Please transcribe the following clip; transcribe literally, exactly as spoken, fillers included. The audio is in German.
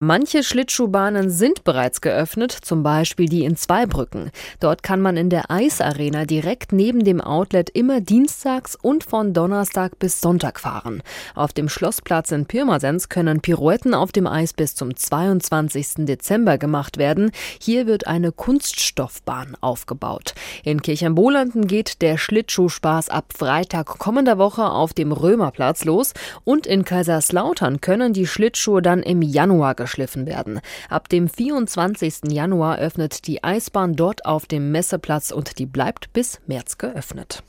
Manche Schlittschuhbahnen sind bereits geöffnet, zum Beispiel die in Zweibrücken. Dort kann man in der Eisarena direkt neben dem Outlet immer dienstags und von Donnerstag bis Sonntag fahren. Auf dem Schlossplatz in Pirmasens können Pirouetten auf dem Eis bis zum zweiundzwanzigsten Dezember gemacht werden. Hier wird eine Kunststoffbahn aufgebaut. In Kirchheimbolanden geht der Schlittschuhspaß ab Freitag kommender Woche auf dem Römerplatz los und in Kaiserslautern können die Schlittschuhe dann im Januar geschliffen werden. Ab dem vierundzwanzigsten Januar öffnet die Eisbahn dort auf dem Messeplatz und die bleibt bis März geöffnet.